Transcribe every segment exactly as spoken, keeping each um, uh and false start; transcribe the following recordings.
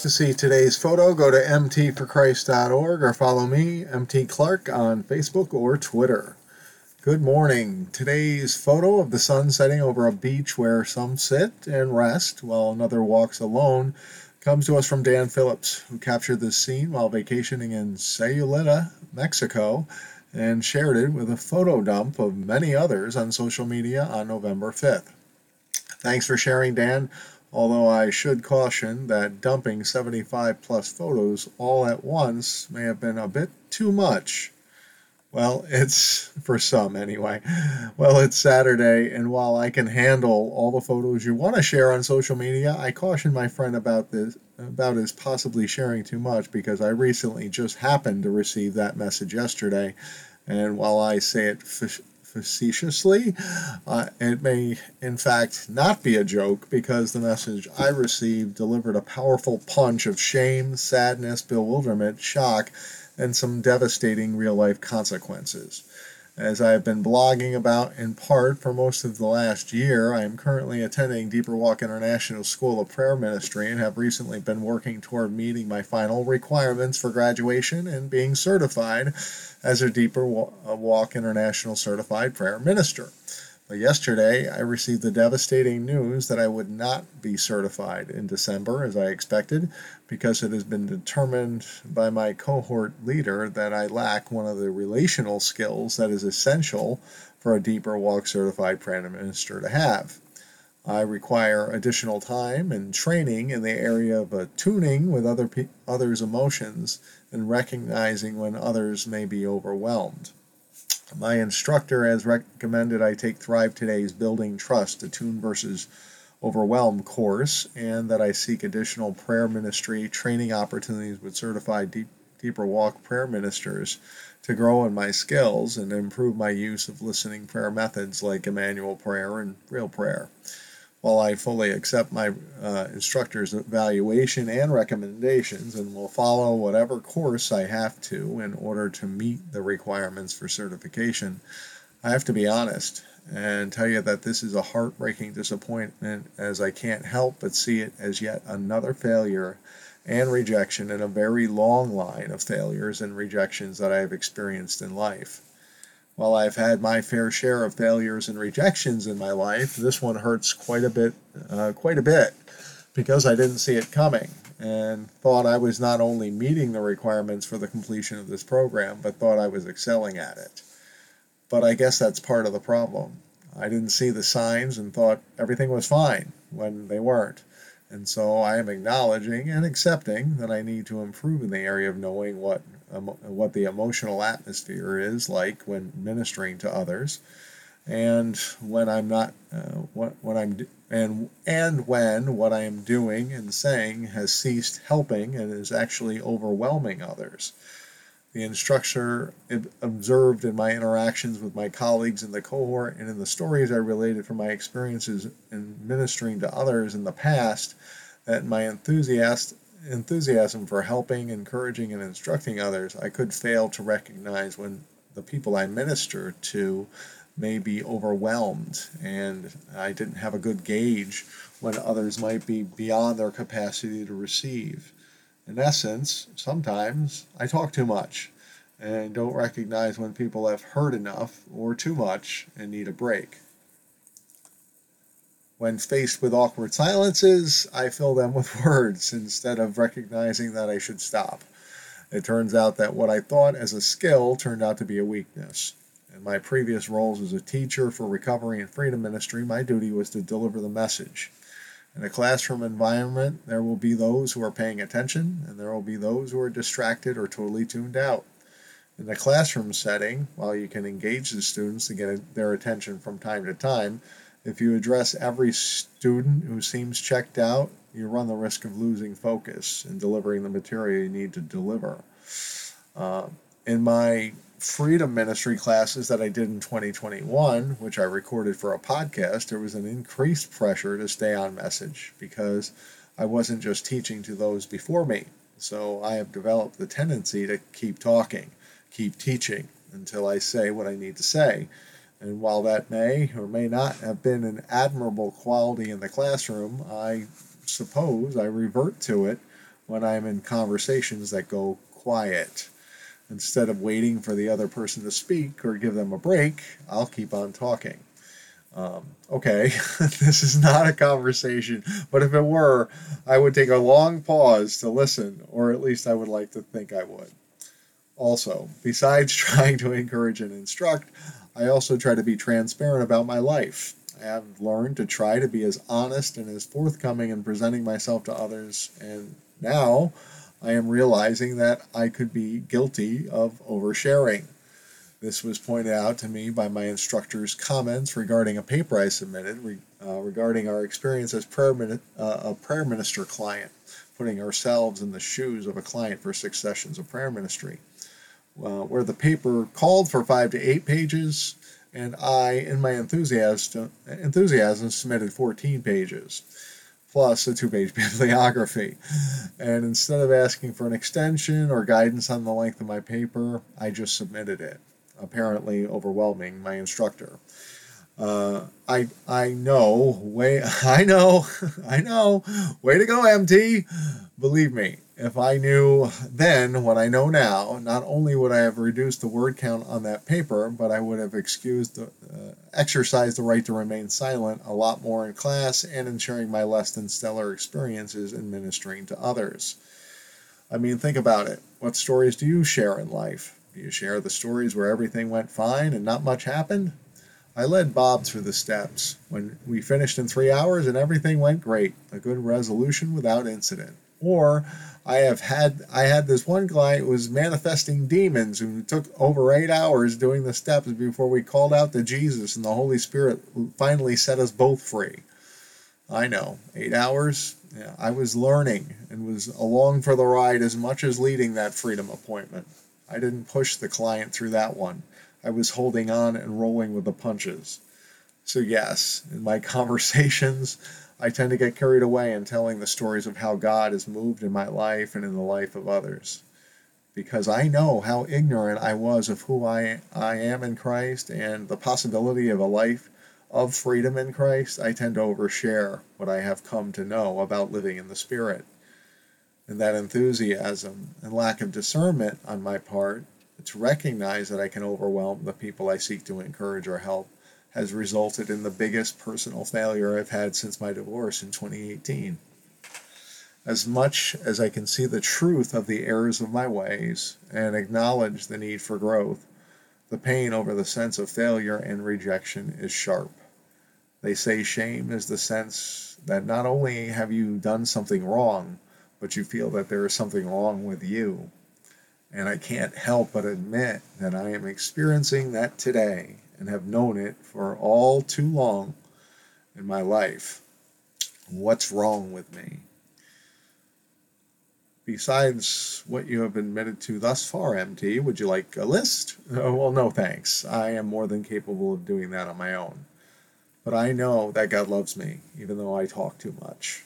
To see today's photo, go to m t for christ dot org or follow me, M T Clark, on Facebook or Twitter. Good morning. Today's photo of the sun setting over a beach where some sit and rest while another walks alone comes to us from Dan Phillips, who captured this scene while vacationing in Sayulita, Mexico, and shared it with a photo dump of many others on social media on November fifth. Thanks for sharing, Dan. Although I should caution that dumping seventy-five plus photos all at once may have been a bit too much. Well, it's, for some anyway. Well, it's Saturday, and while I can handle all the photos you want to share on social media, I caution my friend about this, about his possibly sharing too much, because I recently just happened to receive that message yesterday, and while I say it facetiously, uh, it may in fact not be a joke, because the message I received delivered a powerful punch of shame, sadness, bewilderment, shock, and some devastating real-life consequences. As I have been blogging about in part for most of the last year, I am currently attending Deeper Walk International School of Prayer Ministry and have recently been working toward meeting my final requirements for graduation and being certified as a Deeper Walk International Certified Prayer Minister. But yesterday, I received the devastating news that I would not be certified in December as I expected, because it has been determined by my cohort leader that I lack one of the relational skills that is essential for a Deeper Walk Certified Prayer Minister to have. I require additional time and training in the area of attuning with other pe- others' emotions and recognizing when others may be overwhelmed. My instructor has recommended I take Thrive Today's Building Trust, Attune versus Overwhelm course, and that I seek additional prayer ministry training opportunities with certified deep, Deeper Walk prayer ministers to grow in my skills and improve my use of listening prayer methods like Emmanuel prayer and real prayer. While I fully accept my uh, instructor's evaluation and recommendations and will follow whatever course I have to in order to meet the requirements for certification, I have to be honest and tell you that this is a heartbreaking disappointment, as I can't help but see it as yet another failure and rejection in a very long line of failures and rejections that I have experienced in life. While I've had my fair share of failures and rejections in my life, this one hurts quite a bit, uh, quite a bit, because I didn't see it coming and thought I was not only meeting the requirements for the completion of this program, but thought I was excelling at it. But I guess that's part of the problem. I didn't see the signs and thought everything was fine when they weren't. And so I am acknowledging and accepting that I need to improve in the area of knowing what um, what the emotional atmosphere is like when ministering to others, and when I'm not uh, what when I'm and and when what I am doing and saying has ceased helping and is actually overwhelming others. The instructor observed in my interactions with my colleagues in the cohort and in the stories I related from my experiences in ministering to others in the past that my enthusiast, enthusiasm for helping, encouraging, and instructing others, I could fail to recognize when the people I minister to may be overwhelmed, and I didn't have a good gauge when others might be beyond their capacity to receive. In essence, sometimes I talk too much and don't recognize when people have heard enough or too much and need a break. When faced with awkward silences, I fill them with words instead of recognizing that I should stop. It turns out that what I thought as a skill turned out to be a weakness. In my previous roles as a teacher for Recovery and Freedom Ministry, my duty was to deliver the message. In a classroom environment, there will be those who are paying attention, and there will be those who are distracted or totally tuned out. In the classroom setting, while you can engage the students to get their attention from time to time, if you address every student who seems checked out, you run the risk of losing focus in delivering the material you need to deliver. Uh, in my Freedom Ministry classes that I did in twenty twenty-one, which I recorded for a podcast, there was an increased pressure to stay on message because I wasn't just teaching to those before me. So I have developed the tendency to keep talking, keep teaching until I say what I need to say. And while that may or may not have been an admirable quality in the classroom, I suppose I revert to it when I'm in conversations that go quiet. Instead of waiting for the other person to speak or give them a break, I'll keep on talking. Um, okay, this is not a conversation, but if it were, I would take a long pause to listen, or at least I would like to think I would. Also, besides trying to encourage and instruct, I also try to be transparent about my life. I have learned to try to be as honest and as forthcoming in presenting myself to others, and now I am realizing that I could be guilty of oversharing. This was pointed out to me by my instructor's comments regarding a paper I submitted re, uh, regarding our experience as prayer min, uh, a prayer minister client, putting ourselves in the shoes of a client for six sessions of prayer ministry, uh, where the paper called for five to eight pages, and I, in my enthusiasm, enthusiasm submitted fourteen pages, plus a two-page bibliography. And instead of asking for an extension or guidance on the length of my paper, I just submitted it, apparently overwhelming my instructor. Uh, I I know, way I know, I know, way to go, M T. Believe me, if I knew then what I know now, not only would I have reduced the word count on that paper, but I would have excused the, uh, exercised the right to remain silent a lot more in class and in sharing my less than stellar experiences in ministering to others. I mean, think about it. What stories do you share in life? Do you share the stories where everything went fine and not much happened? I led Bob through the steps when we finished in three hours and everything went great, a good resolution without incident. Or I have had I had this one client who was manifesting demons who took over eight hours doing the steps before we called out to Jesus and the Holy Spirit finally set us both free. I know, eight hours. Yeah, I was learning and was along for the ride as much as leading that freedom appointment. I didn't push the client through that one. I was holding on and rolling with the punches. So yes, in my conversations, I tend to get carried away in telling the stories of how God has moved in my life and in the life of others. Because I know how ignorant I was of who I, I am in Christ and the possibility of a life of freedom in Christ, I tend to overshare what I have come to know about living in the Spirit. And that enthusiasm and lack of discernment on my part to recognize that I can overwhelm the people I seek to encourage or help has resulted in the biggest personal failure I've had since my divorce in twenty eighteen. As much as I can see the truth of the errors of my ways and acknowledge the need for growth, the pain over the sense of failure and rejection is sharp. They say shame is the sense that not only have you done something wrong, but you feel that there is something wrong with you. And I can't help but admit that I am experiencing that today and have known it for all too long in my life. What's wrong with me? Besides what you have admitted to thus far, M T, would you like a list? Oh, well, no thanks. I am more than capable of doing that on my own. But I know that God loves me, even though I talk too much.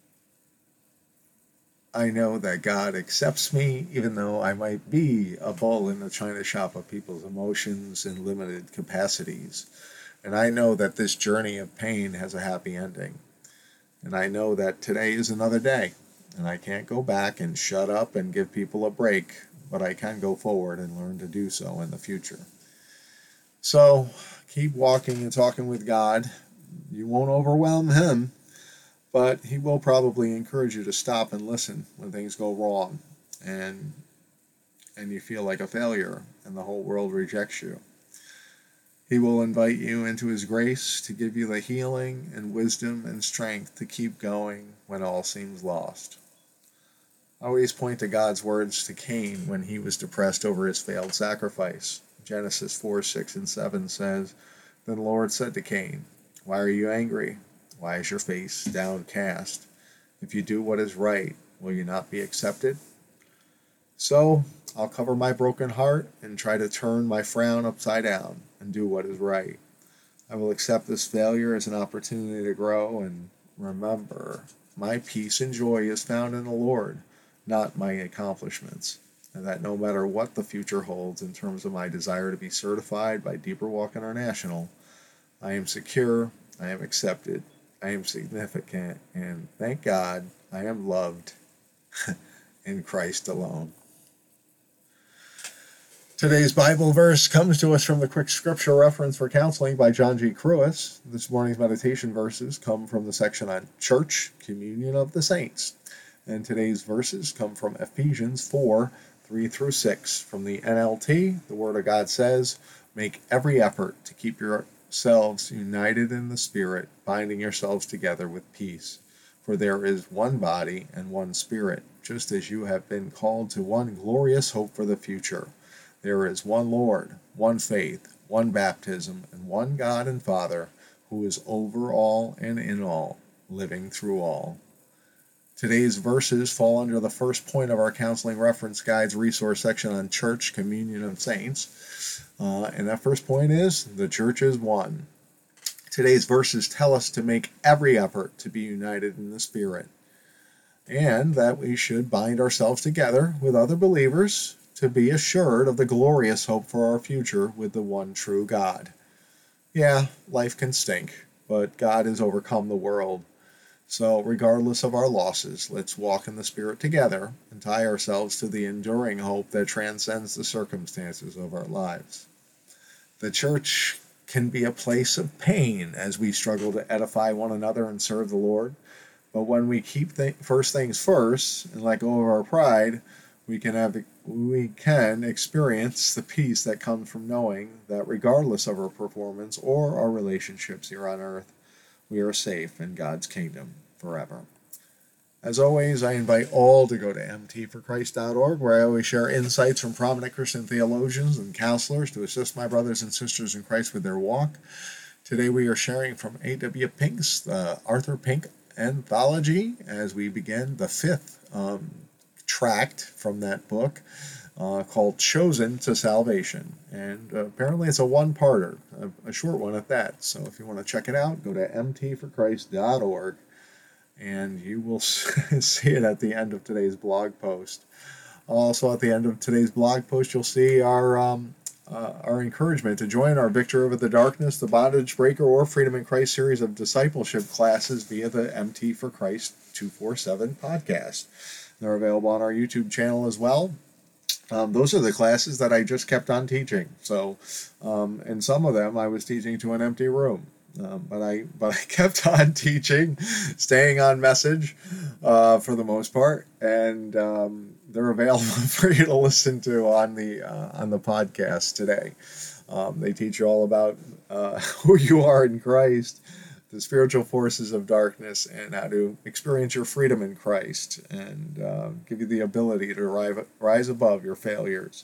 I know that God accepts me, even though I might be a bull in the china shop of people's emotions and limited capacities. And I know that this journey of pain has a happy ending. And I know that today is another day. And I can't go back and shut up and give people a break, but I can go forward and learn to do so in the future. So keep walking and talking with God. You won't overwhelm Him, but He will probably encourage you to stop and listen when things go wrong and and you feel like a failure and the whole world rejects you. He will invite you into His grace to give you the healing and wisdom and strength to keep going when all seems lost. I always point to God's words to Cain when he was depressed over his failed sacrifice. Genesis four, six, and seven says, "Then the Lord said to Cain, 'Why are you angry? Why is your face downcast? If you do what is right, will you not be accepted?' So I'll cover my broken heart and try to turn my frown upside down and do what is right. I will accept this failure as an opportunity to grow and remember, my peace and joy is found in the Lord, not my accomplishments, and that no matter what the future holds in terms of my desire to be certified by Deeper Walk International, I am secure, I am accepted, I am significant, and thank God I am loved in Christ alone. Today's Bible verse comes to us from the Quick Scripture Reference for Counseling by John G. Cruis. This morning's meditation verses come from the section on Church, Communion of the Saints. And today's verses come from Ephesians four, three through six. From the N L T, the Word of God says, "Make every effort to keep yourselves united in the Spirit, binding yourselves together with peace. For there is one body and one Spirit, just as you have been called to one glorious hope for the future. There is one Lord, one faith, one baptism, and one God and Father, who is over all and in all, living through all." Today's verses fall under the first point of our Counseling Reference Guides resource section on Church, Communion of Saints. Uh, and that first point is, the church is one. Today's verses tell us to make every effort to be united in the Spirit, and that we should bind ourselves together with other believers to be assured of the glorious hope for our future with the one true God. Yeah, life can stink, but God has overcome the world. So regardless of our losses, let's walk in the Spirit together and tie ourselves to the enduring hope that transcends the circumstances of our lives. The church can be a place of pain as we struggle to edify one another and serve the Lord. But when we keep th- first things first and let go of our pride, we can have we can experience the peace that comes from knowing that regardless of our performance or our relationships here on earth, we are safe in God's kingdom forever. As always, I invite all to go to m t for christ dot org, where I always share insights from prominent Christian theologians and counselors to assist my brothers and sisters in Christ with their walk. Today we are sharing from A W Pink's the Arthur Pink Anthology as we begin the fifth um, tract from that book uh, called Chosen to Salvation. And uh, apparently it's a one-parter, a, a short one at that. So if you want to check it out, go to m t for christ dot org and you will see it at the end of today's blog post. Also at the end of today's blog post, you'll see our um, uh, our encouragement to join our Victory Over the Darkness, the Bondage Breaker, or Freedom in Christ series of discipleship classes via the M T for Christ two forty-seven podcast. They're available on our YouTube channel as well. Um, those are the classes that I just kept on teaching. So, um, in some of them, I was teaching to an empty room. Um, but I but I kept on teaching, staying on message uh, for the most part, and um, they're available for you to listen to on the uh, on the podcast today. Um, they teach you all about uh, who you are in Christ, the spiritual forces of darkness, and how to experience your freedom in Christ, and uh, give you the ability to rise, rise above your failures,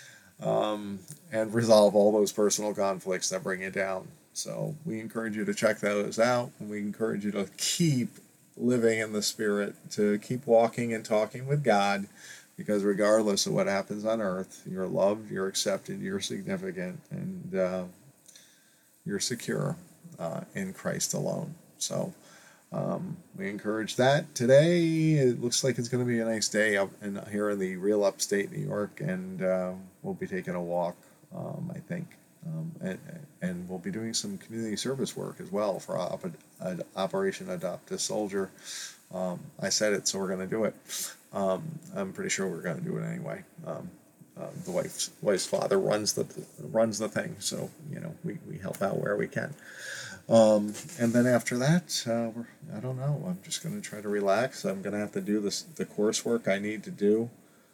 um, and resolve all those personal conflicts that bring you down. So we encourage you to check those out, and we encourage you to keep living in the Spirit, to keep walking and talking with God, because regardless of what happens on earth, you're loved, you're accepted, you're significant, and uh, you're secure uh, in Christ alone. So um, we encourage that. Today, it looks like it's going to be a nice day up in, here in the real upstate New York, and uh, we'll be taking a walk, um, I think. Um, and, and we'll be doing some community service work as well for op- ad, Operation Adopt a Soldier. Um, I said it, so we're going to do it. Um, I'm pretty sure we're going to do it anyway. Um, uh, the wife's wife's father runs the runs the thing, so you know we, we help out where we can. Um, and then after that, uh, we're, I don't know. I'm just going to try to relax. I'm going to have to do this the coursework I need to do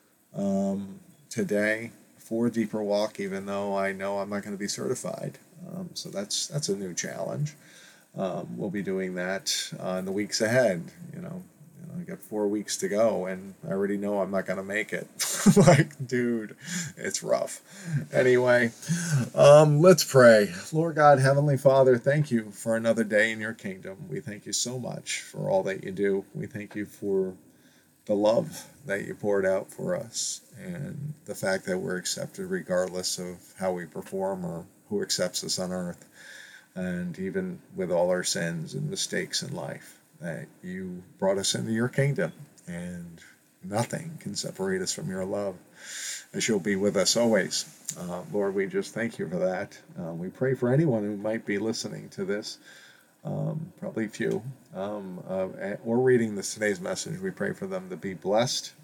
um, today for Deeper Walk, even though I know I'm not going to be certified. Um, so that's that's a new challenge. Um, we'll be doing that uh, in the weeks ahead. You know, you know, I got four weeks to go, and I already know I'm not going to make it. Like, dude, it's rough. Anyway, um, let's pray. Lord God, Heavenly Father, thank you for another day in your kingdom. We thank you so much for all that you do. We thank you for the love that you poured out for us, and the fact that we're accepted regardless of how we perform or who accepts us on earth, and even with all our sins and mistakes in life, that you brought us into your kingdom, and nothing can separate us from your love, as you'll be with us always. Uh, Lord, we just thank you for that. Uh, we pray for anyone who might be listening to this, Um, probably few, um, uh, or reading this today's message. We pray for them to be blessed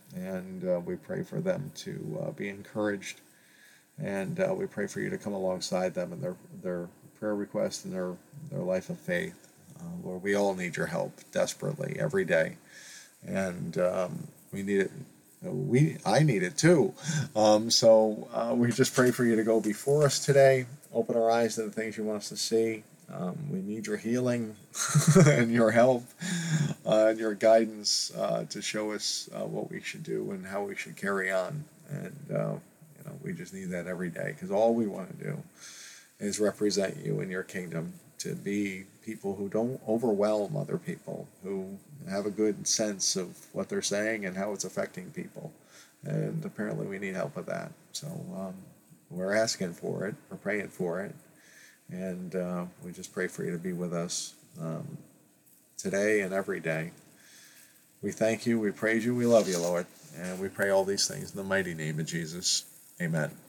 and uh, we pray for them to uh, be encouraged, and uh, we pray for you to come alongside them in their their prayer requests and their their life of faith. Uh, Lord, we all need your help desperately every day, and um, we need it. We I need it too. Um, so uh, we just pray for you to go before us today. Open our eyes to the things you want us to see. Um, we need your healing and your help uh, and your guidance uh, to show us uh, what we should do and how we should carry on. And uh, you know, we just need that every day, because all we want to do is represent you in your kingdom, to be people who don't overwhelm other people, who have a good sense of what they're saying and how it's affecting people. And apparently we need help with that. So um, we're asking for it. We're praying for it. And uh, we just pray for you to be with us um, today and every day. We thank you, we praise you, we love you, Lord. And we pray all these things in the mighty name of Jesus. Amen.